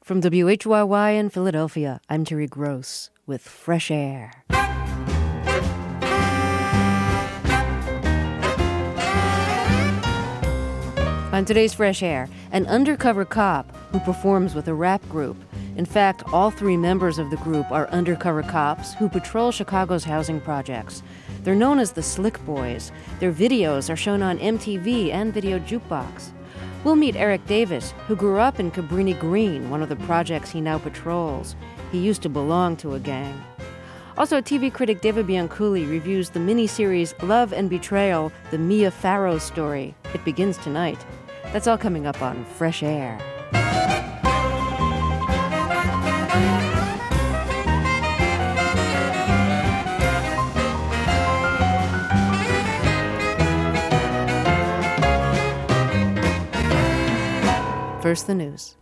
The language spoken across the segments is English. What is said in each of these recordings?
From WHYY in Philadelphia, I'm Terry Gross with Fresh Air. On today's Fresh Air, an undercover cop who performs with a rap group. In fact, all three members of the group are undercover cops who patrol Chicago's housing projects. They're known as the Slick Boys. Their videos are shown on MTV and Video Jukebox. We'll meet Eric Davis, who grew up in Cabrini Green, one of the projects he now patrols. He used to belong to a gang. Also, TV critic David Bianculli reviews the miniseries Love and Betrayal, the Mia Farrow story. It begins tonight. That's all coming up on Fresh Air. First, the news.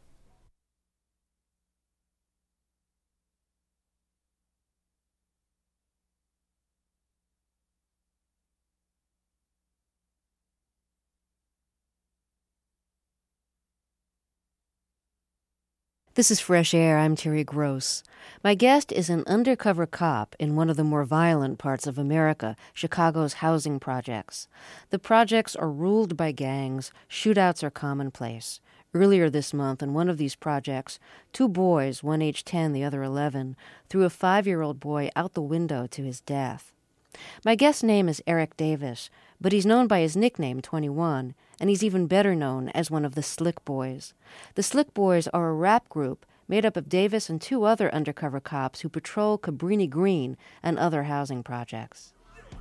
This is Fresh Air. I'm Terry Gross. My guest is an undercover cop in one of the more violent parts of America, Chicago's housing projects. The projects are ruled by gangs. Shootouts are commonplace. Earlier this month, in one of these projects, two boys, one age 10, the other 11, threw a 5-year-old boy out the window to his death. My guest's name is Eric Davis, but he's known by his nickname, 21, and he's even better known as one of the Slick Boys. The Slick Boys are a rap group made up of Davis and two other undercover cops who patrol Cabrini Green and other housing projects.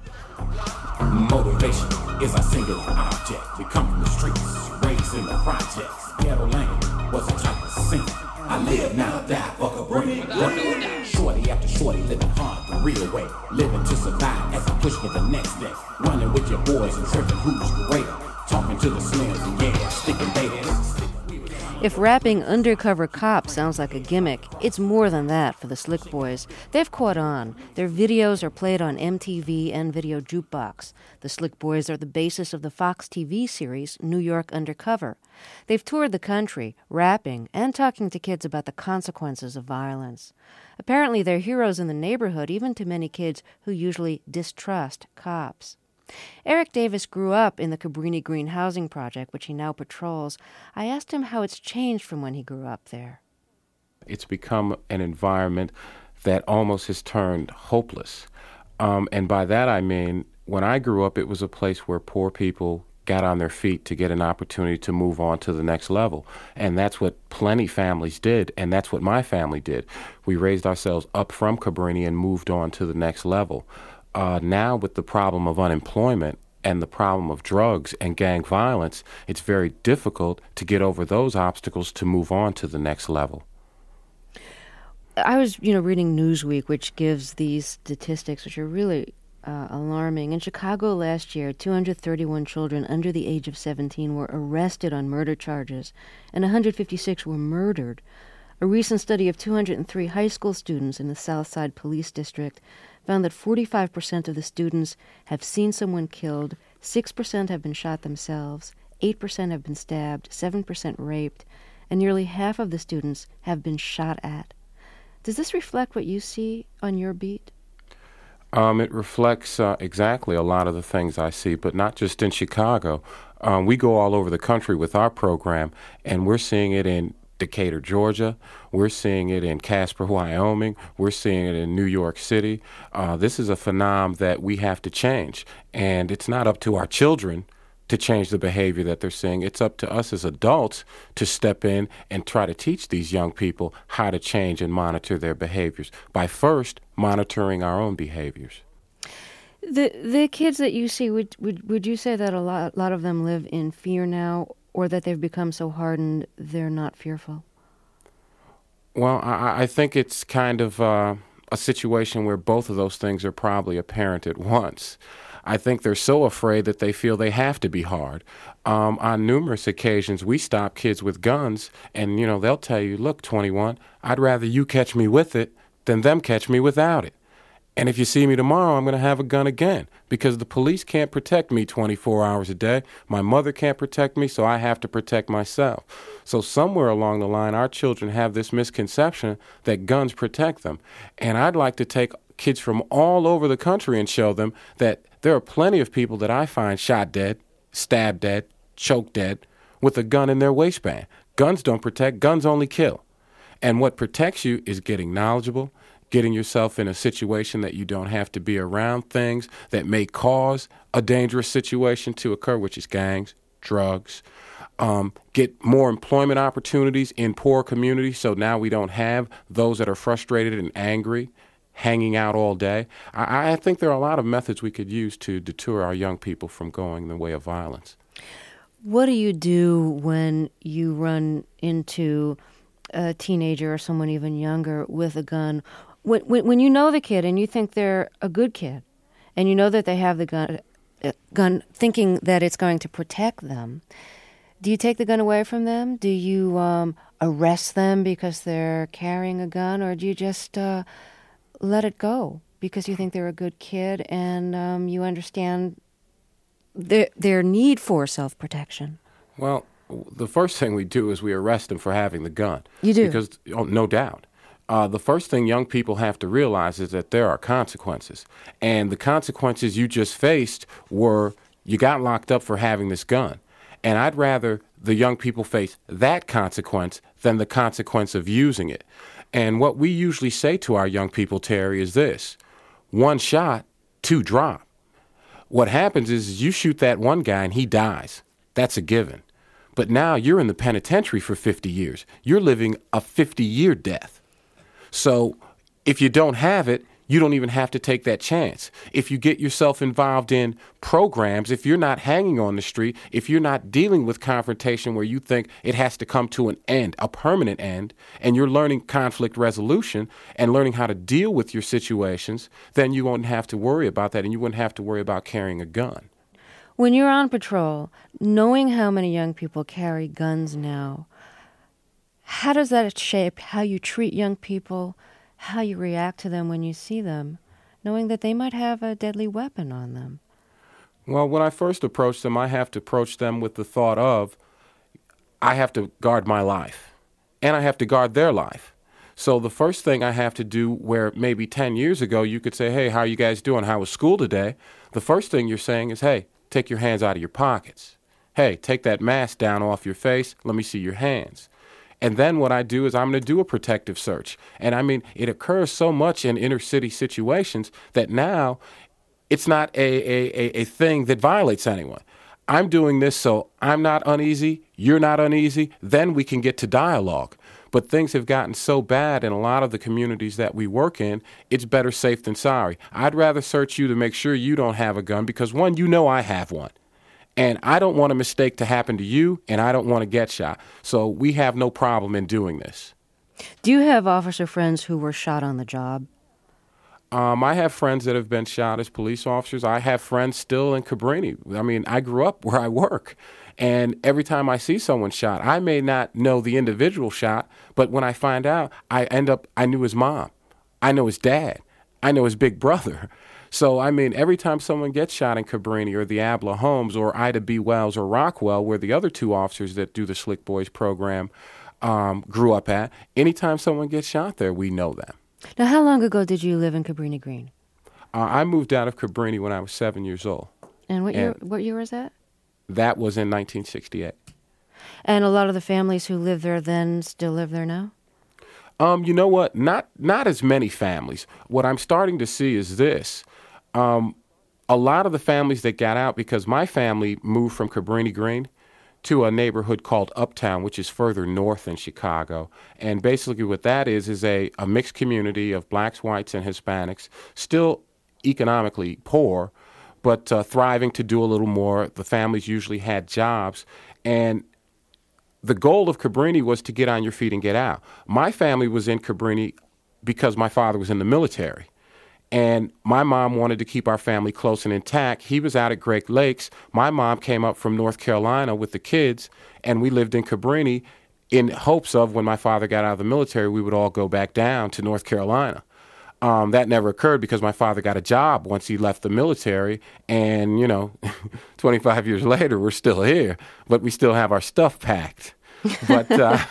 Motivation is a singular object. We come from the streets, raised in the projects. Ghetto lane was a type of sin. I live now, die, fuck a brain. Shorty after shorty, living hard the real way. Living to survive as I push for the next day. Running with your boys and tripping who's greater. Talking to the slims and yeah, sticking data. If rapping undercover cop sounds like a gimmick, it's more than that for the Slick Boys. They've caught on. Their videos are played on MTV and Video Jukebox. The Slick Boys are the basis of the Fox TV series New York Undercover. They've toured the country, rapping and talking to kids about the consequences of violence. Apparently they're heroes in the neighborhood, even to many kids who usually distrust cops. Eric Davis grew up in the Cabrini Green housing project, which he now patrols. I asked him how it's changed from when he grew up there. It's become an environment that almost has turned hopeless. And by that I mean, when I grew up, it was a place where poor people got on their feet to get an opportunity to move on to the next level. And that's what plenty families did, and that's what my family did. We raised ourselves up from Cabrini and moved on to the next level. Now with the problem of unemployment and the problem of drugs and gang violence, it's very difficult to get over those obstacles to move on to the next level. I was, reading Newsweek, which gives these statistics, which are really alarming. In Chicago last year, 231 children under the age of 17 were arrested on murder charges, and 156 were murdered. A recent study of 203 high school students in the South Side Police District found that 45% of the students have seen someone killed, 6% have been shot themselves, 8% have been stabbed, 7% raped, and nearly half of the students have been shot at. Does this reflect what you see on your beat? It reflects exactly a lot of the things I see, but not just in Chicago. We go all over the country with our program, and we're seeing it in Decatur, Georgia. We're seeing it in Casper, Wyoming. We're seeing it in New York City. This is a phenomenon that we have to change. And it's not up to our children to change the behavior that they're seeing. It's up to us as adults to step in and try to teach these young people how to change and monitor their behaviors by first monitoring our own behaviors. The kids that you see, would you say that a lot of them live in fear now, or that they've become so hardened they're not fearful? Well, I think it's kind of a situation where both of those things are probably apparent at once. I think they're so afraid that they feel they have to be hard. On numerous occasions, we stop kids with guns, and, they'll tell you, look, 21, I'd rather you catch me with it than them catch me without it. And if you see me tomorrow, I'm going to have a gun again because the police can't protect me 24 hours a day. My mother can't protect me, so I have to protect myself. So somewhere along the line, our children have this misconception that guns protect them. And I'd like to take kids from all over the country and show them that there are plenty of people that I find shot dead, stabbed dead, choked dead with a gun in their waistband. Guns don't protect, guns only kill. And what protects you is getting knowledgeable, getting yourself in a situation that you don't have to be around things that may cause a dangerous situation to occur, which is gangs, drugs, get more employment opportunities in poor communities so now we don't have those that are frustrated and angry hanging out all day. I think there are a lot of methods we could use to deter our young people from going the way of violence. What do you do when you run into a teenager or someone even younger with a gun? When you know the kid and you think they're a good kid and you know that they have the gun thinking that it's going to protect them, do you take the gun away from them? Do you arrest them because they're carrying a gun, or do you just let it go because you think they're a good kid and you understand their need for self-protection? Well, the first thing we do is we arrest them for having the gun. You do? Because, no doubt. The first thing young people have to realize is that there are consequences. And the consequences you just faced were you got locked up for having this gun. And I'd rather the young people face that consequence than the consequence of using it. And what we usually say to our young people, Terry, is this: 1 shot, 2 drop. What happens is you shoot that one guy and he dies. That's a given. But now you're in the penitentiary for 50 years. You're living a 50-year death. So if you don't have it, you don't even have to take that chance. If you get yourself involved in programs, if you're not hanging on the street, if you're not dealing with confrontation where you think it has to come to an end, a permanent end, and you're learning conflict resolution and learning how to deal with your situations, then you won't have to worry about that and you wouldn't have to worry about carrying a gun. When you're on patrol, knowing how many young people carry guns now, how does that shape how you treat young people, how you react to them when you see them, knowing that they might have a deadly weapon on them? Well, when I first approach them, I have to approach them with the thought of, I have to guard my life, and I have to guard their life. So the first thing I have to do, where maybe 10 years ago you could say, hey, how are you guys doing? How was school today? The first thing you're saying is, hey, take your hands out of your pockets. Hey, take that mask down off your face. Let me see your hands. And then what I do is I'm going to do a protective search. And I mean, it occurs so much in inner city situations that now it's not a thing that violates anyone. I'm doing this so I'm not uneasy, you're not uneasy, then we can get to dialogue. But things have gotten so bad in a lot of the communities that we work in, it's better safe than sorry. I'd rather search you to make sure you don't have a gun because, one, you know I have one. And I don't want a mistake to happen to you, and I don't want to get shot. So we have no problem in doing this. Do you have officer friends who were shot on the job? I have friends that have been shot as police officers. I have friends still in Cabrini. I mean, I grew up where I work. And every time I see someone shot, I may not know the individual shot, but when I find out, I knew his mom. I know his dad. I know his big brother. So, I mean, every time someone gets shot in Cabrini or the Abla Homes or Ida B. Wells or Rockwell, where the other 2 officers that do the Slick Boys program grew up at, anytime someone gets shot there, we know them. Now, how long ago did you live in Cabrini Green? I moved out of Cabrini when I was 7 years old. And what year was that? That was in 1968. And a lot of the families who lived there then still live there now? You know what? Not as many families. What I'm starting to see is this. A lot of the families that got out, because my family moved from Cabrini Green to a neighborhood called Uptown, which is further north in Chicago. And basically what that is a mixed community of blacks, whites, and Hispanics, still economically poor, but thriving to do a little more. The families usually had jobs. And the goal of Cabrini was to get on your feet and get out. My family was in Cabrini because my father was in the military. And my mom wanted to keep our family close and intact. He was out at Great Lakes. My mom came up from North Carolina with the kids, and we lived in Cabrini in hopes of when my father got out of the military, we would all go back down to North Carolina. That never occurred because my father got a job once he left the military. And, 25 years later, we're still here, but we still have our stuff packed. But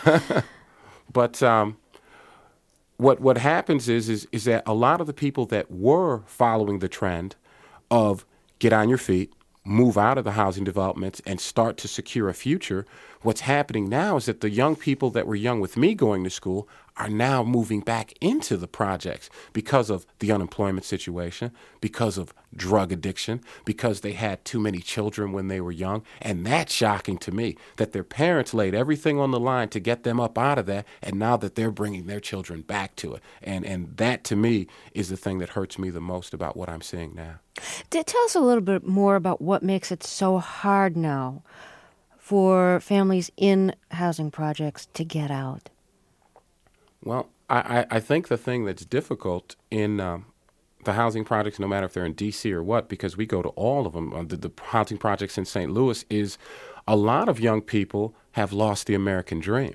what happens is that a lot of the people that were following the trend of get on your feet, move out of the housing developments, and start to secure a future, what's happening now is that the young people that were young with me going to school are now moving back into the projects because of the unemployment situation, because of drug addiction, because they had too many children when they were young. And that's shocking to me, that their parents laid everything on the line to get them up out of that, and now that they're bringing their children back to it. And that, to me, is the thing that hurts me the most about what I'm seeing now. Tell us a little bit more about what makes it so hard now for families in housing projects to get out. Well, I think the thing that's difficult in the housing projects, no matter if they're in D.C. or what, because we go to all of them, the housing projects in St. Louis, is a lot of young people have lost the American dream.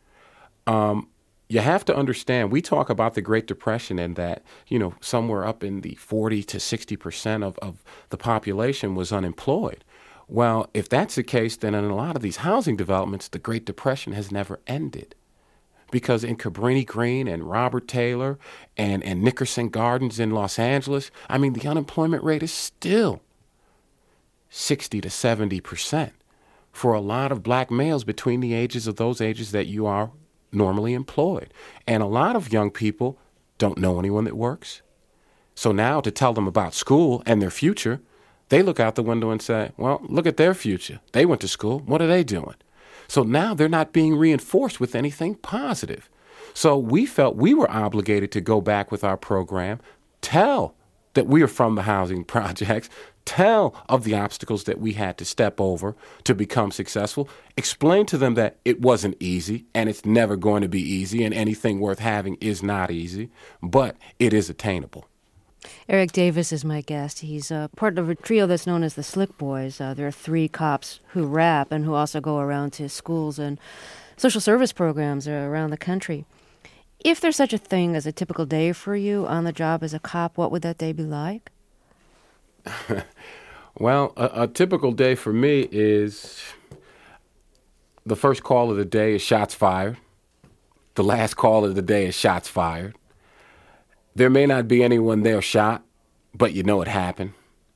You have to understand, we talk about the Great Depression and that, somewhere up in the 40 to 60% of the population was unemployed. Well, if that's the case, then in a lot of these housing developments, the Great Depression has never ended. Because in Cabrini Green and Robert Taylor and Nickerson Gardens in Los Angeles, the unemployment rate is still 60 to 70% for a lot of black males between the ages of those ages that you are normally employed. And a lot of young people don't know anyone that works. So now to tell them about school and their future, they look out the window and say, well, look at their future. They went to school. What are they doing? So now they're not being reinforced with anything positive. So we felt we were obligated to go back with our program, tell that we are from the housing projects, tell of the obstacles that we had to step over to become successful, explain to them that it wasn't easy and it's never going to be easy and anything worth having is not easy, but it is attainable. Eric Davis is my guest. He's part of a trio that's known as the Slick Boys. There are 3 cops who rap and who also go around to schools and social service programs around the country. If there's such a thing as a typical day for you on the job as a cop, what would that day be like? Well, a typical day for me is the first call of the day is shots fired. The last call of the day is shots fired. There may not be anyone there shot, but you know it happened.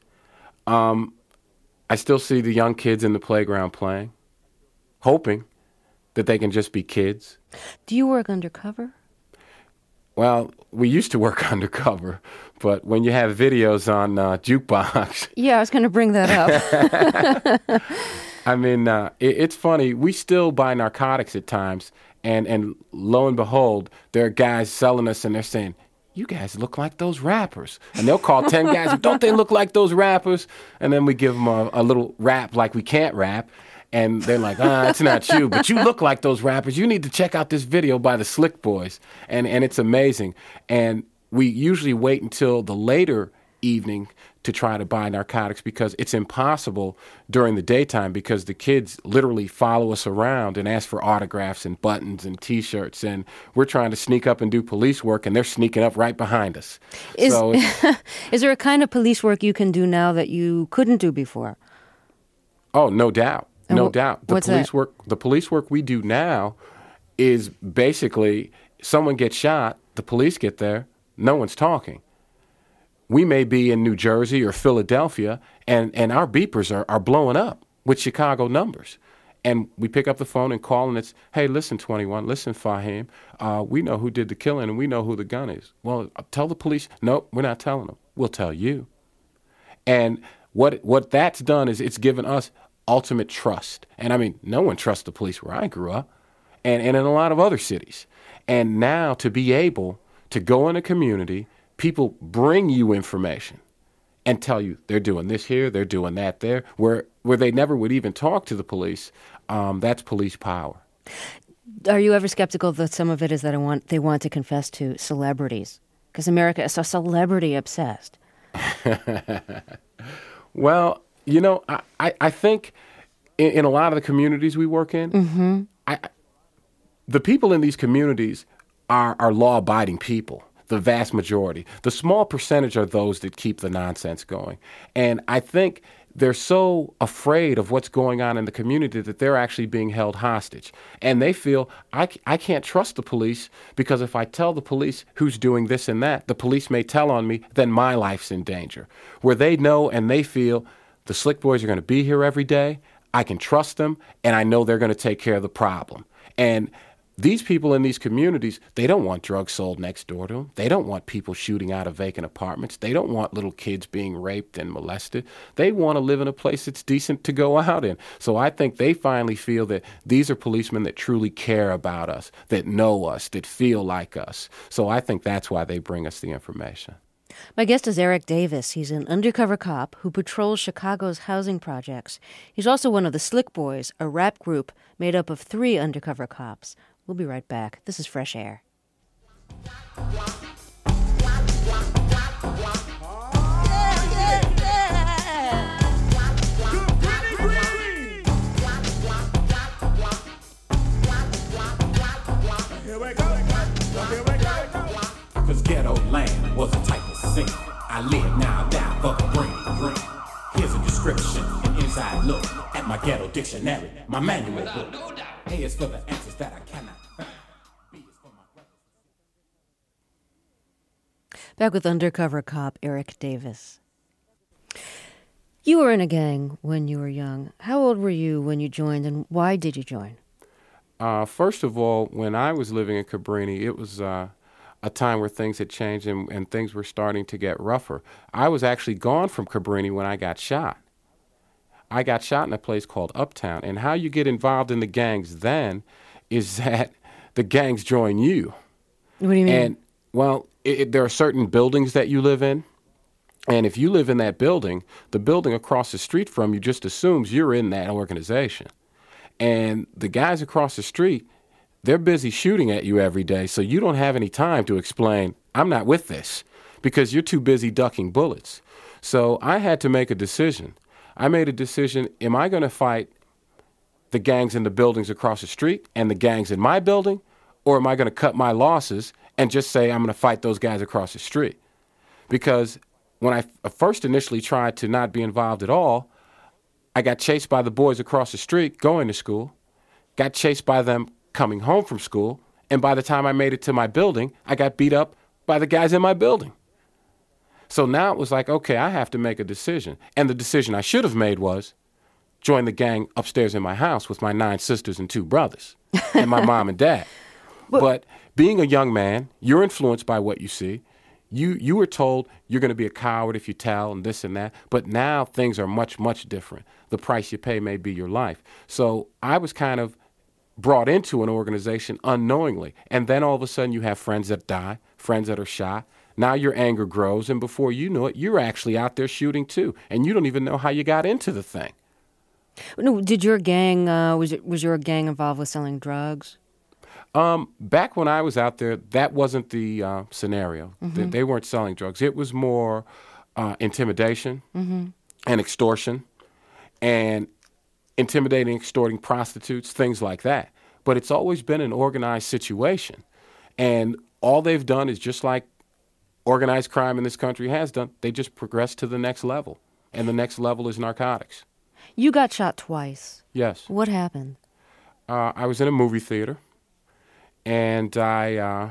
I still see the young kids in the playground playing, hoping that they can just be kids. Do you work undercover? Well, we used to work undercover, but when you have videos on Jukebox... Yeah, I was going to bring that up. It's funny. We still buy narcotics at times, and lo and behold, there are guys selling us, and they're saying, you guys look like those rappers. And they'll call 10 guys, don't they look like those rappers? And then we give them a little rap like we can't rap. And they're like, it's not you, but you look like those rappers. You need to check out this video by the Slick Boys. And it's amazing. And we usually wait until the later evening to try to buy narcotics because it's impossible during the daytime because the kids literally follow us around and ask for autographs and buttons and T-shirts. And we're trying to sneak up and do police work, and they're sneaking up right behind us. Is there a kind of police work you can do now that you couldn't do before? Oh, no doubt. No doubt. The police work we do now is basically someone gets shot, the police get there, no one's talking. We may be in New Jersey or Philadelphia, and our beepers are blowing up with Chicago numbers. And we pick up the phone and call, and it's, hey, listen, 21, listen, Fahim, we know who did the killing, and we know who the gun is. Well, tell the police. Nope, we're not telling them. We'll tell you. And what that's done is it's given us ultimate trust. And no one trusts the police where I grew up and in a lot of other cities. And now to be able to go in a community, people bring you information and tell you they're doing this here, they're doing that there, where they never would even talk to the police. That's police power. Are you ever skeptical that some of it is that they want to confess to celebrities? Because America is so celebrity obsessed. Well, I think in a lot of the communities we work in, the people in these communities are law-abiding people. the vast majority. The small percentage are those that keep the nonsense going. And I think they're so afraid of what's going on in the community that they're actually being held hostage. And they feel, I can't trust the police because if I tell the police who's doing this and that, the police may tell on me, then my life's in danger. Where they know and they feel the Slick Boys are going to be here every day, I can trust them, and I know they're going to take care of the problem. And these people in these communities, they don't want drugs sold next door to them. They don't want people shooting out of vacant apartments. They don't want little kids being raped and molested. They want to live in a place that's decent to go out in. So I think they finally feel that these are policemen that truly care about us, that know us, that feel like us. So I think that's why they bring us the information. My guest is Eric Davis. He's an undercover cop who patrols Chicago's housing projects. He's also one of the Slick Boys, a rap group made up of 3 undercover cops. We'll be right back. This is Fresh Air. Cause ghetto land was a type of sin. I live now, die, fuck a green. Here's a description, an inside look at my ghetto dictionary, my manual book. A is for the answers that I cannot find. B is for my brothers. Back with undercover cop Eric Davis. You were in a gang when you were young. How old were you when you joined, and why did you join? First of all, when I was living in Cabrini, it was a time where things had changed and things were starting to get rougher. I was actually gone from Cabrini when I got shot. I got shot in a place called Uptown. And how you get involved in the gangs then is that the gangs join you. What do you mean? And, well, there are certain buildings that you live in. And if you live in that building, the building across the street from you just assumes you're in that organization. And the guys across the street, they're busy shooting at you every day, so you don't have any time to explain, I'm not with this, because you're too busy ducking bullets. So I had to make a decision. I made a decision, am I going to fight the gangs in the buildings across the street and the gangs in my building, or am I going to cut my losses and just say I'm going to fight those guys across the street? Because when I first initially tried to not be involved at all, I got chased by the boys across the street going to school, got chased by them coming home from school, and by the time I made it to my building, I got beat up by the guys in my building. So now it was like, okay, I have to make a decision. And the decision I should have made was join the gang upstairs in my house with my 9 sisters and 2 brothers and my mom and dad. But being a young man, you're influenced by what you see. You were told you're going to be a coward if you tell and this and that. But now things are much, much different. The price you pay may be your life. So I was kind of brought into an organization unknowingly. And then all of a sudden you have friends that die, friends that are shot. Now your anger grows, and before you know it, you're actually out there shooting too. And you don't even know how you got into the thing. No, did your gang, was your gang involved with selling drugs? Back when I was out there, that wasn't the scenario. Mm-hmm. They weren't selling drugs. It was more intimidation and extortion and intimidating, extorting prostitutes, things like that. But it's always been an organized situation. And all they've done is just like organized crime in this country has done, they just progressed to the next level. And the next level is narcotics. You got shot twice. Yes. What happened? I was in a movie theater, and I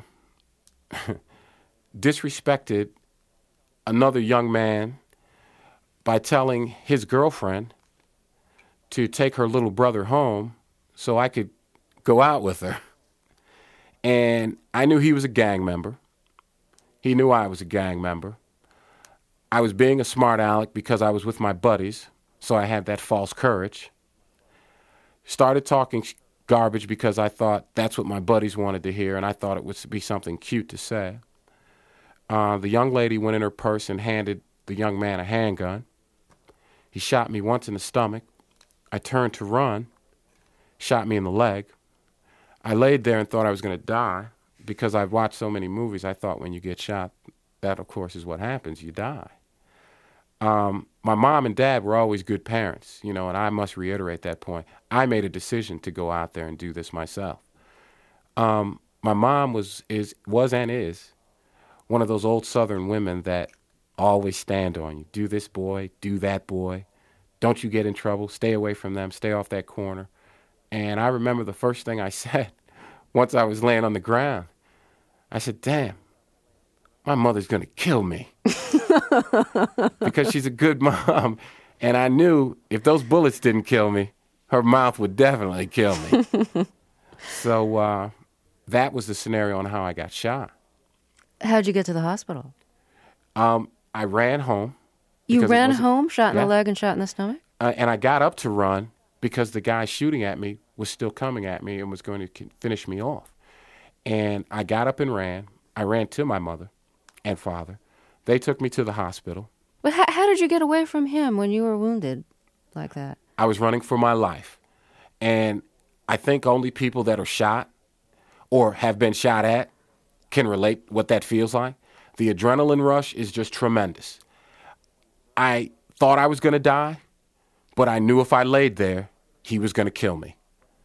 disrespected another young man by telling his girlfriend to take her little brother home so I could go out with her. And I knew he was a gang member. He knew I was a gang member. I was being a smart aleck because I was with my buddies, so I had that false courage. Started talking garbage because I thought that's what my buddies wanted to hear, and I thought it would be something cute to say. The young lady went in her purse and handed the young man a handgun. He shot me once in the stomach. I turned to run, shot me in the leg. I laid there and thought I was going to die because I've watched so many movies. I thought when you get shot, that, of course, is what happens. You die. My mom and dad were always good parents, and I must reiterate that point. I made a decision to go out there and do this myself. My mom was and is one of those old Southern women that always stand on you. Do this, boy. Do that, boy. Don't you get in trouble. Stay away from them. Stay off that corner. And I remember the first thing I said once I was laying on the ground. I said, damn, my mother's going to kill me because she's a good mom. And I knew if those bullets didn't kill me, her mouth would definitely kill me. So that was the scenario on how I got shot. How'd you get to the hospital? I ran home. You ran home, shot in the leg and shot in the stomach? And I got up to run because the guy shooting at me was still coming at me and was going to finish me off. And I got up and ran. I ran to my mother and father. They took me to the hospital. But how did you get away from him when you were wounded like that? I was running for my life. And I think only people that are shot or have been shot at can relate what that feels like. The adrenaline rush is just tremendous. I thought I was going to die, but I knew if I laid there, he was going to kill me.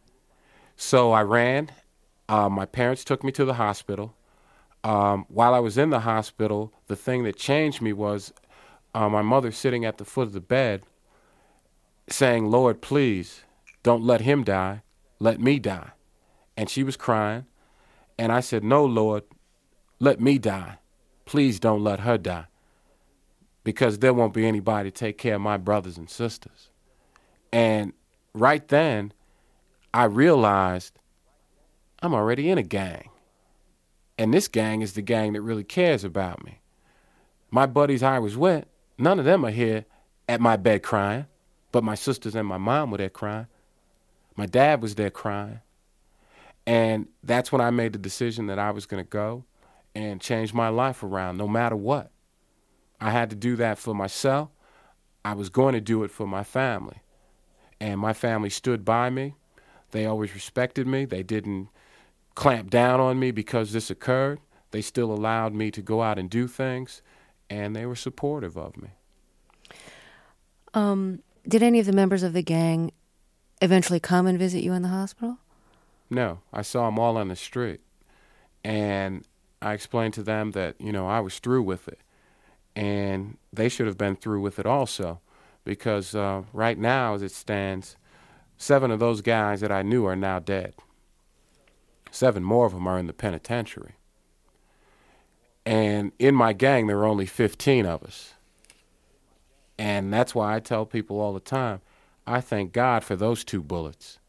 So I ran. My parents took me to the hospital. While I was in the hospital, the thing that changed me was my mother sitting at the foot of the bed saying, Lord, please, don't let him die. Let me die. And she was crying. And I said, no, Lord, let me die. Please don't let her die. Because there won't be anybody to take care of my brothers and sisters. And right then, I realized I'm already in a gang. And this gang is the gang that really cares about me. My buddies I was with, none of them are here at my bed crying, but my sisters and my mom were there crying. My dad was there crying. And that's when I made the decision that I was going to go and change my life around no matter what. I had to do that for myself. I was going to do it for my family. And my family stood by me. They always respected me. They didn't clamp down on me because this occurred. They still allowed me to go out and do things, and they were supportive of me. Did any of the members of the gang eventually come and visit you in the hospital? No, I saw them all on the street. And I explained to them that, I was through with it. And they should have been through with it also, because right now, as it stands, 7 of those guys that I knew are now dead. 7 more of them are in the penitentiary. And in my gang, there are only 15 of us. And that's why I tell people all the time, I thank God for those 2 bullets.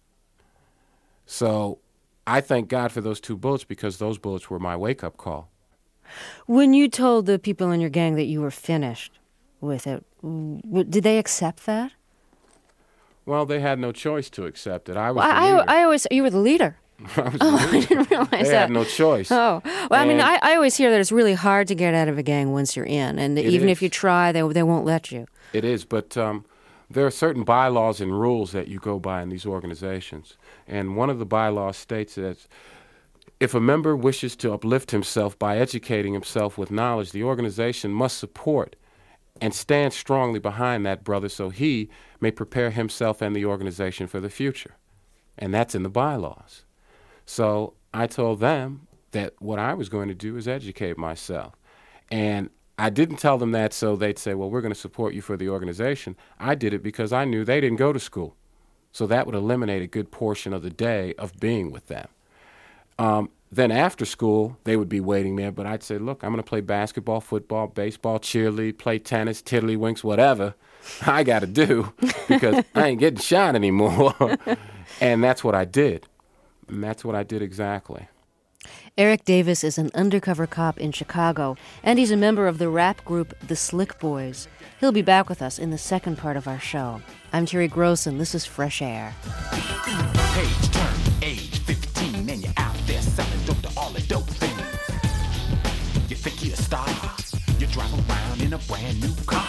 So I thank God for those 2 bullets because those bullets were my wake-up call. When you told the people in your gang that you were finished with it, did they accept that? Well, they had no choice to accept it. I was you were the leader. I was the leader. I didn't realize that. They had no choice. Oh, well, I always hear that it's really hard to get out of a gang once you're in, and even if you try, they won't let you. It is, but there are certain bylaws and rules that you go by in these organizations, and one of the bylaws states that if a member wishes to uplift himself by educating himself with knowledge, the organization must support and stand strongly behind that brother so he may prepare himself and the organization for the future. And that's in the bylaws. So I told them that what I was going to do is educate myself. And I didn't tell them that so they'd say, well, we're going to support you for the organization. I did it because I knew they didn't go to school. So that would eliminate a good portion of the day of being with them. Then after school, they would be waiting there, but I'd say, look, I'm going to play basketball, football, baseball, cheerlead, play tennis, tiddlywinks, whatever I got to do because I ain't getting shot anymore. And that's what I did. And that's what I did exactly. Eric Davis is an undercover cop in Chicago, and he's a member of the rap group The Slick Boys. He'll be back with us in the second part of our show. I'm Terry Gross, and this is Fresh Air. Page turn, age 15, and you're out there selling dope to all the dope things. You think you're a star, you drive around in a brand new car.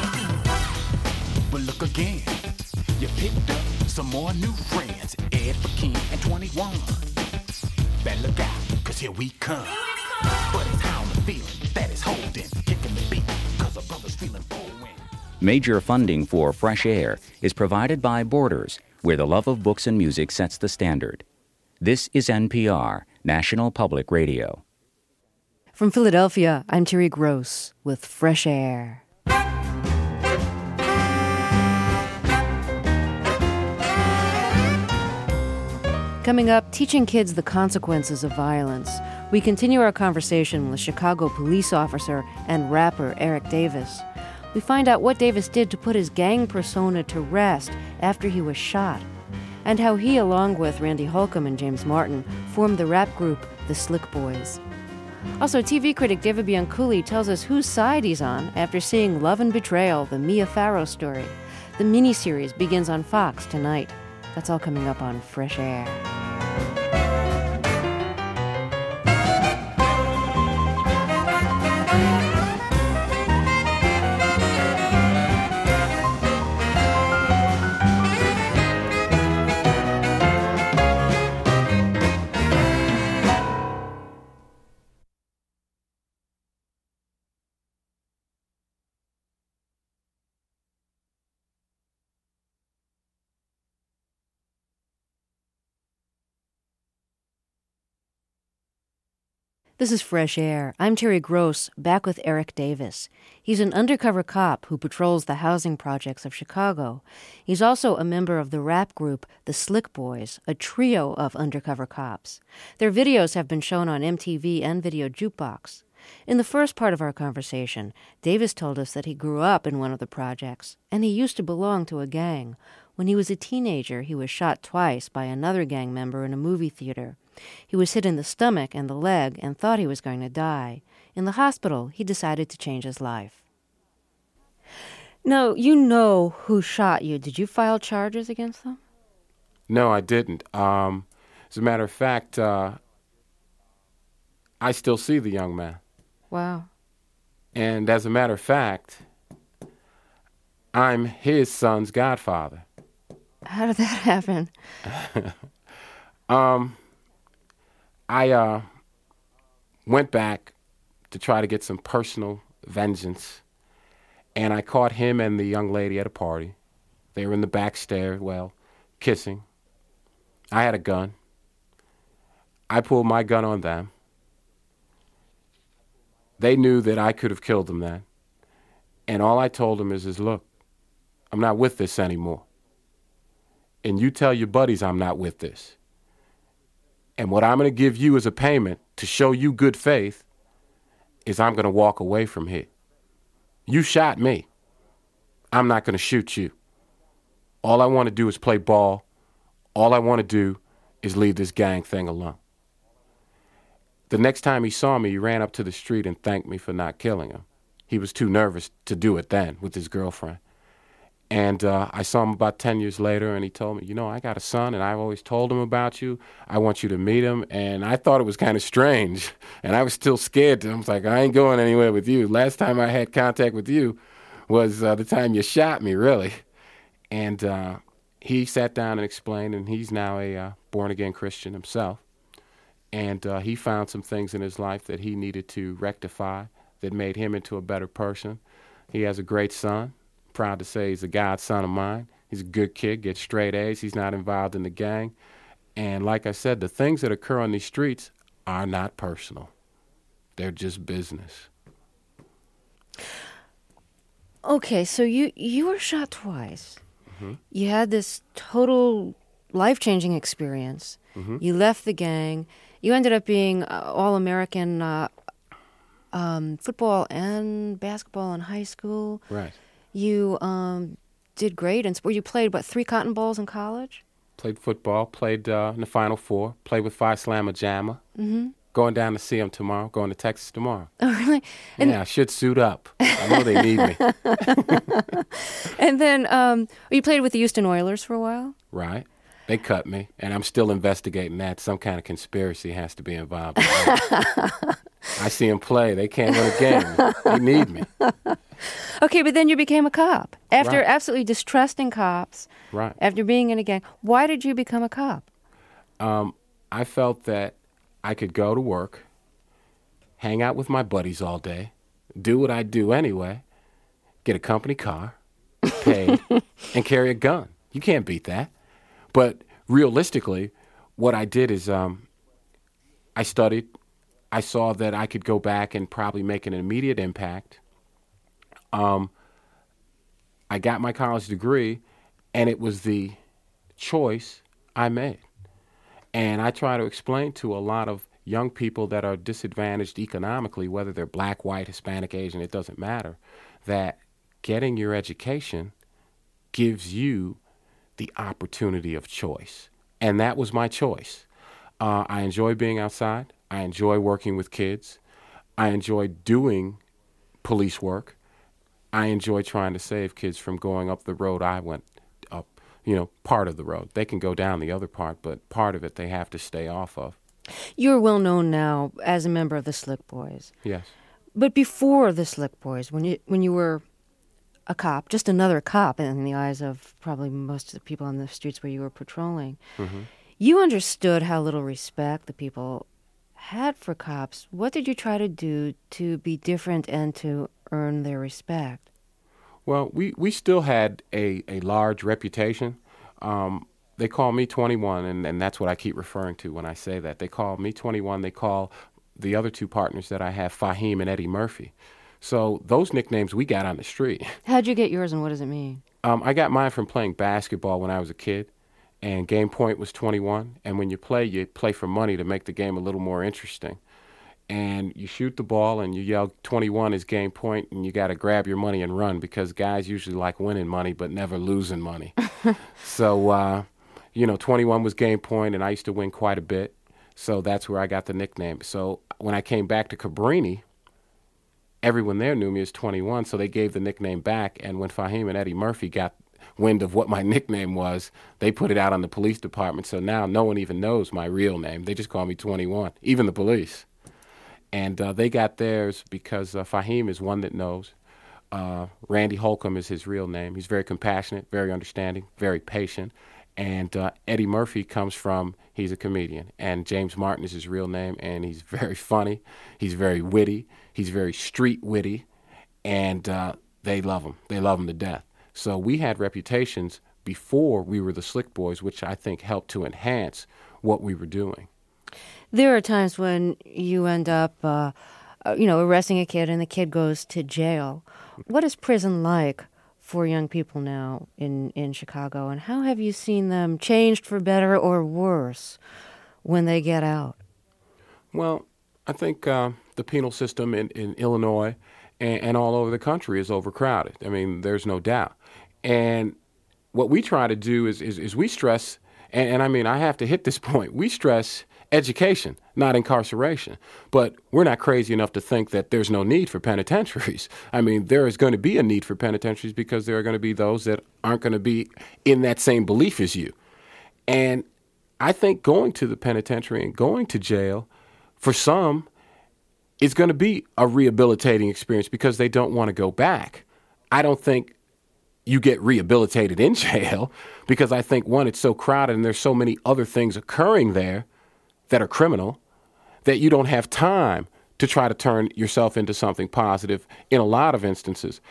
But look again, you picked up some more new friends, Ed, Fakeem, and 21. Better look out, cause here we come. But it's how the feeling that is holding, kicking the beat, cause a brother's feeling forward. Major funding for Fresh Air is provided by Borders, where the love of books and music sets the standard. This is NPR, National Public Radio. From Philadelphia, I'm Terry Gross with Fresh Air. Coming up, teaching kids the consequences of violence. We continue our conversation with Chicago police officer and rapper Eric Davis. We find out what Davis did to put his gang persona to rest after he was shot, and how he, along with Randy Holcomb and James Martin, formed the rap group The Slick Boys. Also, TV critic David Bianculli tells us whose side he's on after seeing Love and Betrayal, the Mia Farrow story. The miniseries begins on Fox tonight. That's all coming up on Fresh Air. This is Fresh Air. I'm Terry Gross, back with Eric Davis. He's an undercover cop who patrols the housing projects of Chicago. He's also a member of the rap group The Slick Boys, a trio of undercover cops. Their videos have been shown on MTV and Video Jukebox. In the first part of our conversation, Davis told us that he grew up in one of the projects, and he used to belong to a gang. When he was a teenager, he was shot twice by another gang member in a movie theater. He was hit in the stomach and the leg and thought he was going to die. In the hospital, he decided to change his life. Now, you know who shot you. Did you file charges against them? No, I didn't. As a matter of fact, I still see the young man. Wow. And as a matter of fact, I'm his son's godfather. How did that happen? I went back to try to get some personal vengeance, and I caught him and the young lady at a party. They were in the back stairwell, kissing. I had a gun. I pulled my gun on them. They knew that I could have killed them then. And all I told them is, look, I'm not with this anymore. And you tell your buddies I'm not with this. And what I'm going to give you as a payment to show you good faith is I'm going to walk away from here. You shot me. I'm not going to shoot you. All I want to do is play ball. All I want to do is leave this gang thing alone. The next time he saw me, he ran up to the street and thanked me for not killing him. He was too nervous to do it then with his girlfriend. And I saw him about 10 years later, and he told me, you know, I got a son, and I've always told him about you. I want you to meet him. And I thought it was kind of strange, and I was still scared. I was like, I ain't going anywhere with you. Last time I had contact with you was the time you shot me, really. And he sat down and explained, and he's now a born-again Christian himself. And he found some things in his life that he needed to rectify that made him into a better person. He has a great son. Proud to say he's a godson of mine. He's a good kid, gets straight A's. He's not involved in the gang. And like I said, the things that occur on these streets are not personal. They're just business. Okay, so you were shot twice. Mm-hmm. You had this total life-changing experience. Mm-hmm. You left the gang. You ended up being All-American football and basketball in high school. Right. You did great in sport. You played, 3 Cotton Bowls in college? Played football, played in the Final Four, played with Phi Slamma Jamma. Mm-hmm. Going down to see them tomorrow, going to Texas tomorrow. Oh, really? And yeah, I should suit up. I know they need me. And then you played with the Houston Oilers for a while? Right. They cut me, and I'm still investigating that. Some kind of conspiracy has to be involved. I see them play. They can't win a game. They need me. Okay, but then you became a cop. After Right. absolutely distrusting cops, Right. after being in a gang, why did you become a cop? I felt that I could go to work, hang out with my buddies all day, do what I do anyway, get a company car, paid, and carry a gun. You can't beat that. But realistically, what I did is I studied I saw that I could go back and probably make an immediate impact. I got my college degree, and it was the choice I made. And I try to explain to a lot of young people that are disadvantaged economically, whether they're black, white, Hispanic, Asian, it doesn't matter, that getting your education gives you the opportunity of choice. And that was my choice. I enjoy being outside. I enjoy working with kids. I enjoy doing police work. I enjoy trying to save kids from going up the road I went up, part of the road. They can go down the other part, but part of it they have to stay off of. You're well known now as a member of the Slick Boys. Yes. But before the Slick Boys, when you were a cop, just another cop in the eyes of probably most of the people on the streets where you were patrolling, you understood how little respect the people had for cops. What did you try to do to be different and to earn their respect? Well, we still had a large reputation. They call me 21, and that's what I keep referring to when I say that. They call me 21. They call the other two partners that I have Fahim and Eddie Murphy. So those nicknames we got on the street. How'd you get yours, and what does it mean? I got mine from playing basketball when I was a kid, and game point was 21. And when you play for money to make the game a little more interesting. And you shoot the ball and you yell 21 is game point, and you got to grab your money and run, because guys usually like winning money but never losing money. So, 21 was game point, and I used to win quite a bit. So that's where I got the nickname. So when I came back to Cabrini, everyone there knew me as 21, so they gave the nickname back. And when Fahim and Eddie Murphy got wind of what my nickname was, they put it out on the police department. So now no one even knows my real name. They just call me 21, even the police. And they got theirs because Fahim is one that knows. Randy Holcomb is his real name. He's very compassionate, very understanding, very patient. And Eddie Murphy comes from, he's a comedian. And James Martin is his real name, and he's very funny. He's very witty. He's very street witty. And they love him. They love him to death. So we had reputations before we were the Slick Boys, which I think helped to enhance what we were doing. There are times when you end up, arresting a kid and the kid goes to jail. What is prison like for young people now in Chicago, and how have you seen them changed for better or worse when they get out? Well, I think the penal system in Illinois and all over the country is overcrowded. I mean, there's no doubt. And what we try to do is we stress, and I mean, I have to hit this point, we stress education, not incarceration. But we're not crazy enough to think that there's no need for penitentiaries. I mean, there is going to be a need for penitentiaries because there are going to be those that aren't going to be in that same belief as you. And I think going to the penitentiary and going to jail, for some, is going to be a rehabilitating experience because they don't want to go back. I don't think you get rehabilitated in jail because I think, one, it's so crowded and there's so many other things occurring there that are criminal that you don't have time to try to turn yourself into something positive in a lot of instances.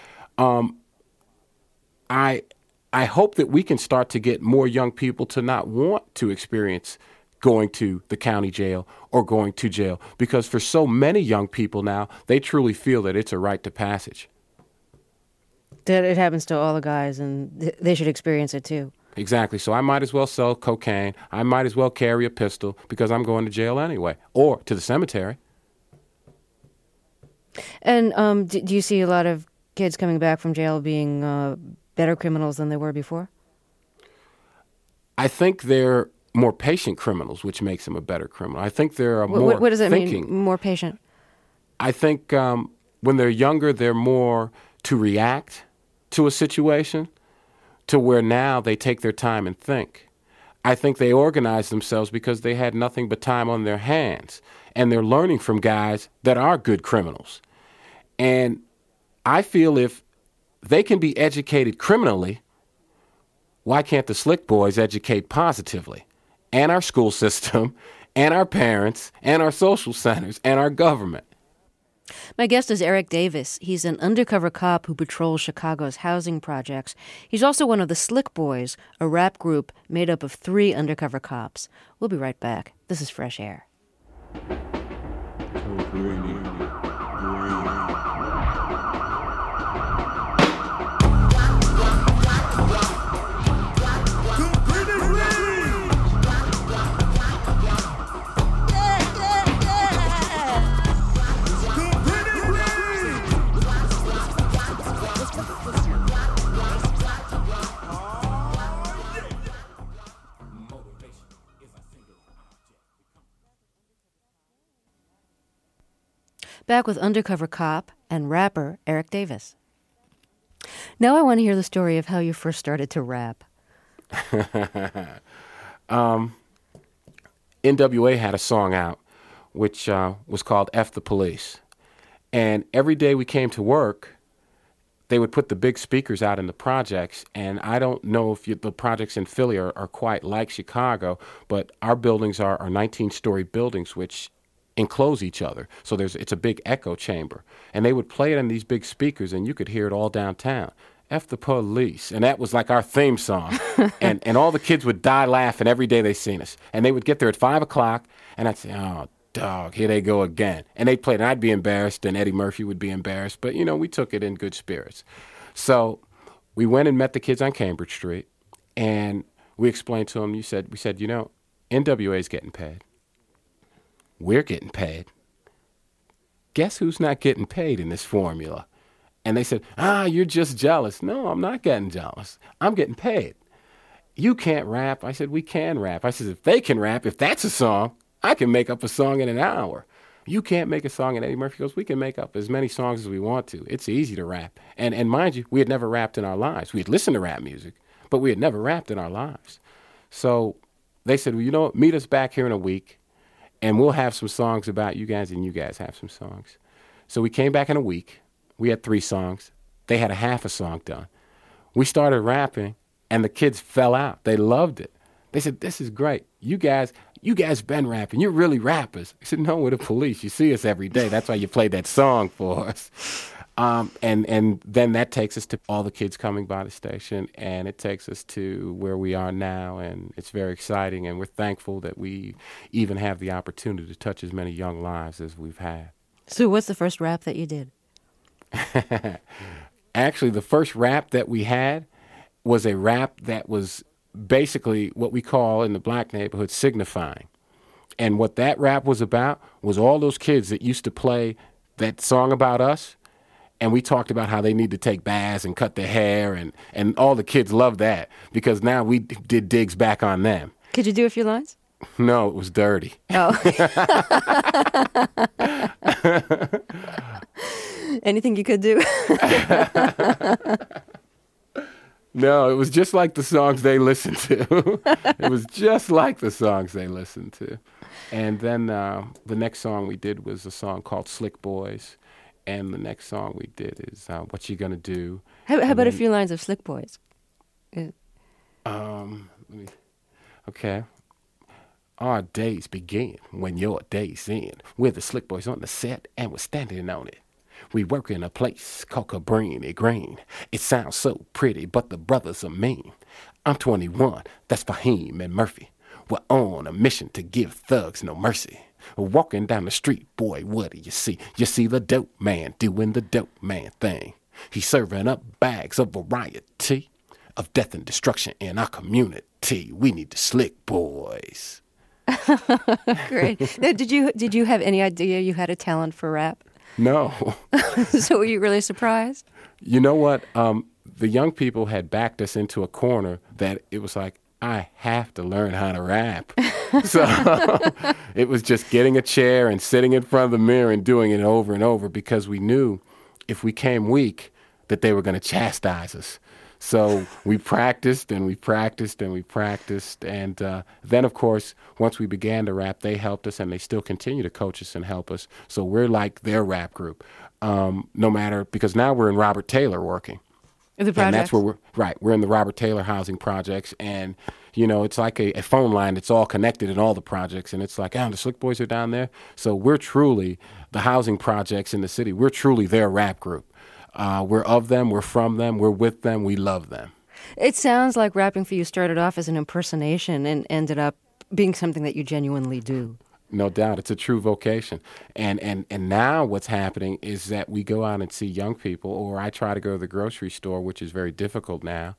I hope that we can start to get more young people to not want to experience going to the county jail or going to jail, because for so many young people now, they truly feel that it's a rite of passage. That it happens to all the guys, and they should experience it too. Exactly. So I might as well sell cocaine. I might as well carry a pistol because I'm going to jail anyway, or to the cemetery. And do you see a lot of kids coming back from jail being better criminals than they were before? I think they're more patient criminals, which makes them a better criminal. I think they're more thinking. What does that mean, more patient? I think when they're younger, they're more to react to a situation, to where now they take their time and think. I think they organize themselves because they had nothing but time on their hands, and they're learning from guys that are good criminals. And I feel if they can be educated criminally, why can't the Slick Boys educate positively? And our school system, and our parents, and our social centers, and our government. My guest is Eric Davis. He's an undercover cop who patrols Chicago's housing projects. He's also one of the Slick Boys, a rap group made up of 3 undercover cops. We'll be right back. This is Fresh Air. Back with undercover cop and rapper Eric Davis. Now I want to hear the story of how you first started to rap. NWA had a song out which was called F the Police. And every day we came to work, they would put the big speakers out in the projects. And I don't know if the projects in Philly are quite like Chicago, but our buildings are 19-story buildings which enclose each other. So it's a big echo chamber. And they would play it on these big speakers, and you could hear it all downtown. F the police. And that was like our theme song. and all the kids would die laughing every day they seen us. And they would get there at 5 o'clock, and I'd say, oh, dog, here they go again. And they'd play it, and I'd be embarrassed, and Eddie Murphy would be embarrassed. But, we took it in good spirits. So we went and met the kids on Cambridge Street, and we explained to them, we said, NWA's getting paid. We're getting paid. Guess who's not getting paid in this formula? And they said, you're just jealous. No, I'm not getting jealous. I'm getting paid. You can't rap. I said, we can rap. I said, if they can rap, if that's a song, I can make up a song in an hour. You can't make a song. And Eddie Murphy goes, we can make up as many songs as we want to. It's easy to rap. And mind you, we had never rapped in our lives. We had listened to rap music, but we had never rapped in our lives. So they said, well, you know what? Meet us back here in a week, and we'll have some songs about you guys, and you guys have some songs. So we came back in a week. We had 3 songs. They had a half a song done. We started rapping, and the kids fell out. They loved it. They said, this is great. You guys been rapping. You're really rappers. I said, no, we're the police. You see us every day. That's why you played that song for us. And then that takes us to all the kids coming by the station, and it takes us to where we are now, and it's very exciting, and we're thankful that we even have the opportunity to touch as many young lives as we've had. So what's the first rap that you did? Actually, the first rap that we had was a rap that was basically what we call in the black neighborhood signifying. And what that rap was about was all those kids that used to play that song about us. And we talked about how they need to take baths and cut their hair, and all the kids loved that because now we did digs back on them. Could you do a few lines? No, it was dirty. Oh. Anything you could do? No, it was just like the songs they listened to. It was just like the songs they listened to. And then the next song we did was a song called Slick Boys. And the next song we did is What You Gonna Do. How about a few lines of Slick Boys? Okay. Our days begin when your days end. We're the Slick Boys on the set, and we're standing on it. We work in a place called Cabrini Green. It sounds so pretty, but the brothers are mean. I'm 21, that's Fahim and Murphy. We're on a mission to give thugs no mercy. Walking down the street, boy, what do you see? You see the dope man doing the dope man thing. He's serving up bags of variety of death and destruction in our community. We need the Slick Boys. Great. Now, did you have any idea you had a talent for rap? No. So were you really surprised? You know what? The young people had backed us into a corner that it was like, I have to learn how to rap. So it was just getting a chair and sitting in front of the mirror and doing it over and over because we knew if we came weak that they were going to chastise us. So we practiced and we practiced and we practiced. And then, of course, once we began to rap, they helped us and they still continue to coach us and help us. So we're like their rap group, no matter, because now we're in Robert Taylor working. The projects? And that's where we're in the Robert Taylor housing projects. And, it's like a phone line that's all connected in all the projects. And it's like, the Slick Boys are down there. So we're truly the housing projects in the city. We're truly their rap group. We're of them, we're from them, we're with them, we love them. It sounds like rapping for you started off as an impersonation and ended up being something that you genuinely do. No doubt. It's a true vocation. And now what's happening is that we go out and see young people, or I try to go to the grocery store, which is very difficult now,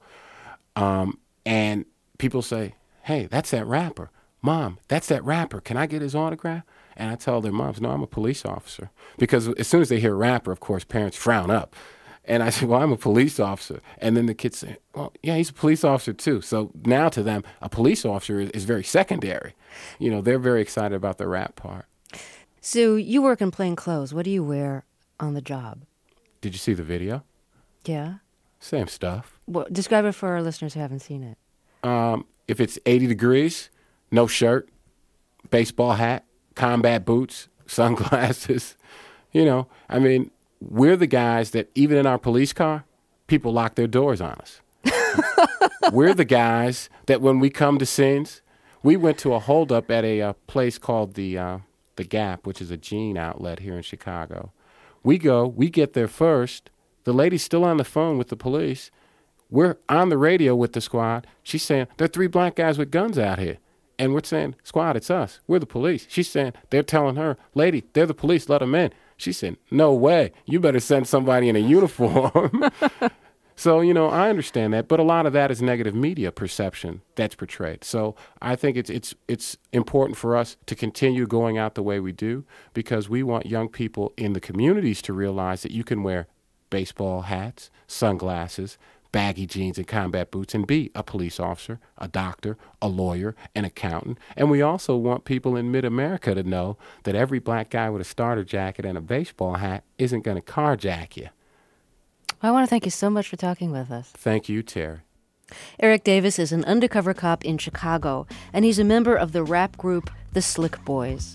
and people say, hey, that's that rapper. Mom, that's that rapper. Can I get his autograph? And I tell their moms, no, I'm a police officer. Because as soon as they hear rapper, of course, parents frown up. And I say, well, I'm a police officer. And then the kids say, well, yeah, he's a police officer too. So now to them, a police officer is very secondary. You know, they're very excited about the rap part. So you work in plain clothes. What do you wear on the job? Did you see the video? Yeah. Same stuff. Well, describe it for our listeners who haven't seen it. If it's 80 degrees, no shirt, baseball hat, combat boots, sunglasses, you know, I mean, we're the guys that even in our police car, people lock their doors on us. We're the guys that when we come to scenes, we went to a holdup at a place called the Gap, which is a jean outlet here in Chicago. We get there first. The lady's still on the phone with the police. We're on the radio with the squad. She's saying, there are 3 black guys with guns out here. And we're saying, squad, it's us. We're the police. She's saying, they're telling her, lady, they're the police, let them in. She said, no way. You better send somebody in a uniform. So, you know, I understand that. But a lot of that is negative media perception that's portrayed. So I think it's important for us to continue going out the way we do, because we want young people in the communities to realize that you can wear baseball hats, sunglasses, baggy jeans and combat boots and be a police officer, a doctor, a lawyer, an accountant. And we also want people in mid-America to know that every black guy with a starter jacket and a baseball hat isn't going to carjack you. I want to thank you so much for talking with us. Thank you, Terry. Eric Davis is an undercover cop in Chicago, and he's a member of the rap group The Slick Boys.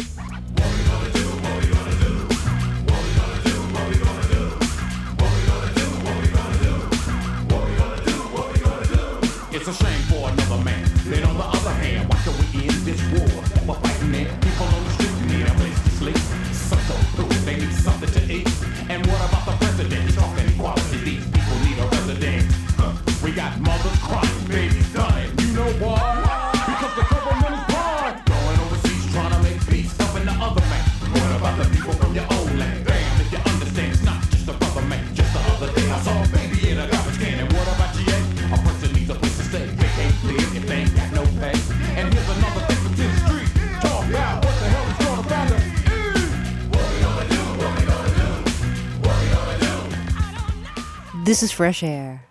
It's a shame for another man. Then on the other hand, why should we end this war? We're fighting it. People on the street need a place to sleep. Some so food, they need something to eat. And what about the president? He's talking equality. These people need a resident. We got mothers crying, babies dying. You know why? Because the government is blind. Going overseas trying to make peace, helping the other man. What about the people from your own land? Damn, if you understand, it's not just a brother man. Just the other day I saw a baby in a garbage can. And what about you? A person needs a place to stay. They can't live if they ain't got no pay. And here's another thing for 10th Street. Talk about what the hell is going to matter. What we gonna do? What we gonna do? What we gonna do? This is Fresh Air.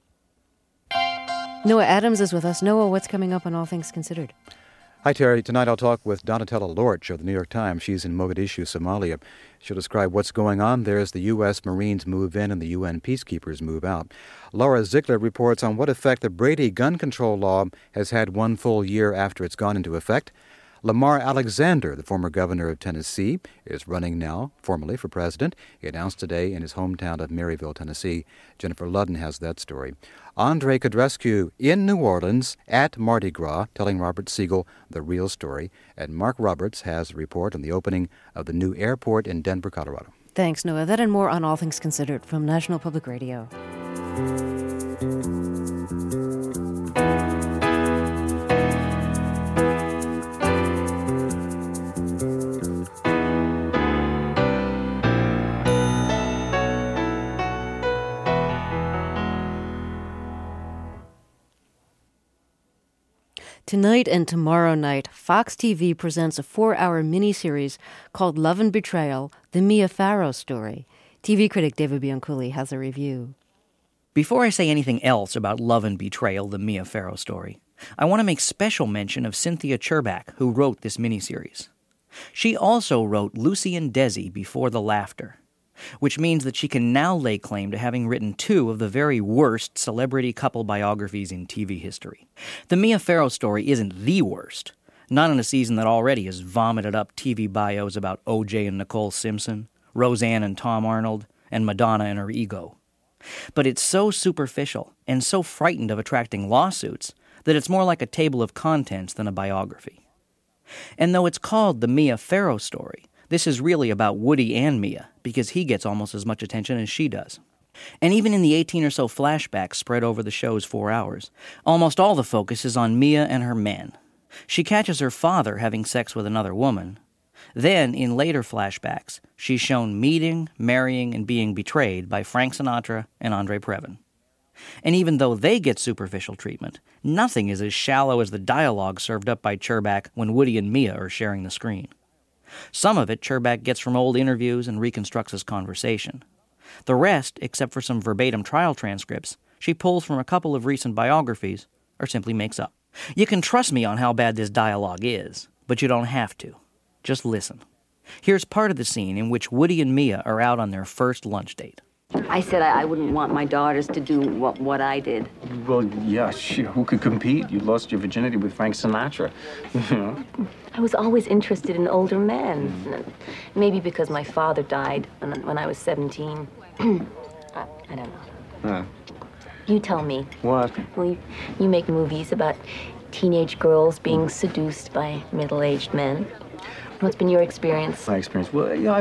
Noah Adams is with us. Noah, what's coming up on All Things Considered? Hi, Terry. Tonight I'll talk with Donatella Lorch of the New York Times. She's in Mogadishu, Somalia. She'll describe what's going on there as the U.S. Marines move in and the UN peacekeepers move out. Laura Ziegler reports on what effect the Brady gun control law has had 1 full year after it's gone into effect. Lamar Alexander, the former governor of Tennessee, is running now formally for president. He announced today in his hometown of Maryville, Tennessee. Jennifer Ludden has that story. Andre Codrescu in New Orleans at Mardi Gras, telling Robert Siegel the real story. And Mark Roberts has a report on the opening of the new airport in Denver, Colorado. Thanks, Noah. That and more on All Things Considered from National Public Radio. Tonight and tomorrow night, Fox TV presents a 4-hour miniseries called Love and Betrayal, The Mia Farrow Story. TV critic David Bianculli has a review. Before I say anything else about Love and Betrayal, The Mia Farrow Story, I want to make special mention of Cynthia Cherback, who wrote this miniseries. She also wrote Lucy and Desi Before the Laughter, which means that she can now lay claim to having written 2 of the very worst celebrity couple biographies in TV history. The Mia Farrow Story isn't the worst, not in a season that already has vomited up TV bios about O.J. and Nicole Simpson, Roseanne and Tom Arnold, and Madonna and her ego. But it's so superficial and so frightened of attracting lawsuits that it's more like a table of contents than a biography. And though it's called The Mia Farrow Story, this is really about Woody and Mia, because he gets almost as much attention as she does. And even in the 18 or so flashbacks spread over the show's 4 hours, almost all the focus is on Mia and her men. She catches her father having sex with another woman. Then, in later flashbacks, she's shown meeting, marrying, and being betrayed by Frank Sinatra and Andre Previn. And even though they get superficial treatment, nothing is as shallow as the dialogue served up by Cherback when Woody and Mia are sharing the screen. Some of it Cherback gets from old interviews and reconstructs his conversation. The rest, except for some verbatim trial transcripts, she pulls from a couple of recent biographies or simply makes up. You can trust me on how bad this dialogue is, but you don't have to. Just listen. Here's part of the scene in which Woody and Mia are out on their first lunch date. I said I wouldn't want my daughters to do what I did. Well, yeah, sure. Who could compete? You lost your virginity with Frank Sinatra. I was always interested in older men. Maybe because my father died when I was 17. I don't know. You tell me. What? Well, you make movies about teenage girls being seduced by middle-aged men. What's been your experience? My experience? Well, yeah,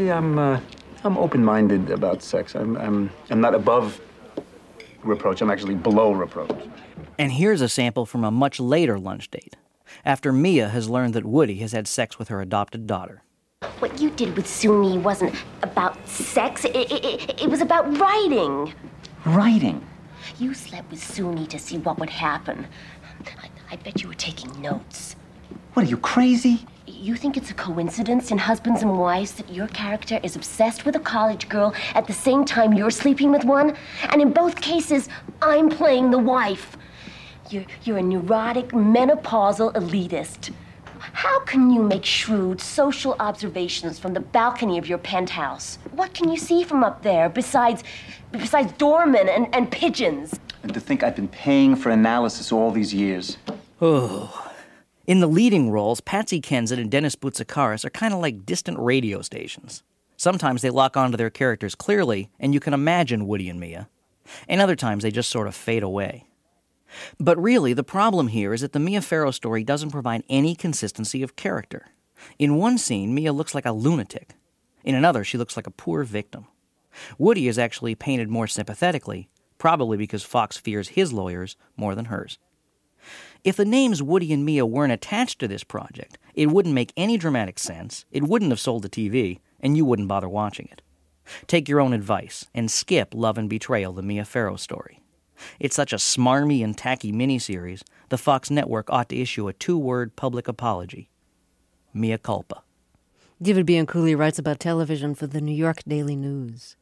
I'm open-minded about sex. I'm not above reproach. I'm actually below reproach. And here's a sample from a much later lunch date, after Mia has learned that Woody has had sex with her adopted daughter. What you did with Suni wasn't about sex. It was about writing. Writing? You slept with Suni to see what would happen. I bet you were taking notes. What, are you crazy? You think it's a coincidence in Husbands and Wives that your character is obsessed with a college girl at the same time you're sleeping with one? And in both cases, I'm playing the wife. You're a neurotic, menopausal elitist. How can you make shrewd social observations from the balcony of your penthouse? What can you see from up there besides doormen and pigeons? And to think I've been paying for analysis all these years. Oh. In the leading roles, Patsy Kensit and Dennis Boutsikaris are kind of like distant radio stations. Sometimes they lock onto their characters clearly, and you can imagine Woody and Mia. And other times they just sort of fade away. But really, the problem here is that the Mia Farrow story doesn't provide any consistency of character. In one scene, Mia looks like a lunatic. In another, she looks like a poor victim. Woody is actually painted more sympathetically, probably because Fox fears his lawyers more than hers. If the names Woody and Mia weren't attached to this project, it wouldn't make any dramatic sense, it wouldn't have sold the TV, and you wouldn't bother watching it. Take your own advice and skip Love and Betrayal, the Mia Farrow story. It's such a smarmy and tacky miniseries, the Fox network ought to issue a 2-word public apology. Mea culpa. David Bianculli writes about television for the New York Daily News.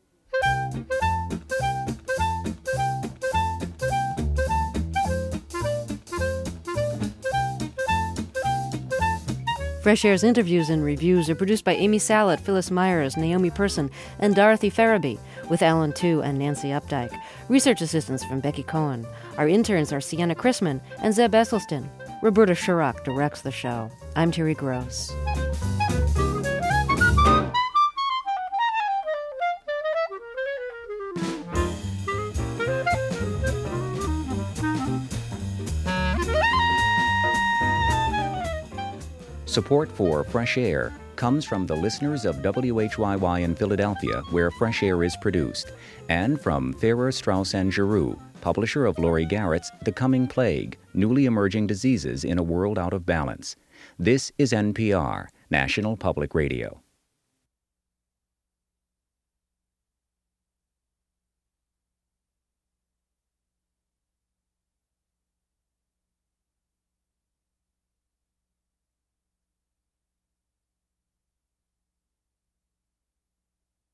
Fresh Air's interviews and reviews are produced by Amy Salet, Phyllis Myers, Naomi Person, and Dorothy Farabee, with Alan Tu and Nancy Updike. Research assistance from Becky Cohen. Our interns are Sienna Chrisman and Zeb Esselstyn. Roberta Shurock directs the show. I'm Terry Gross. Support for Fresh Air comes from the listeners of WHYY in Philadelphia, where Fresh Air is produced, and from Farrar, Straus & Giroux, publisher of Laurie Garrett's The Coming Plague, Newly Emerging Diseases in a World Out of Balance. This is NPR, National Public Radio.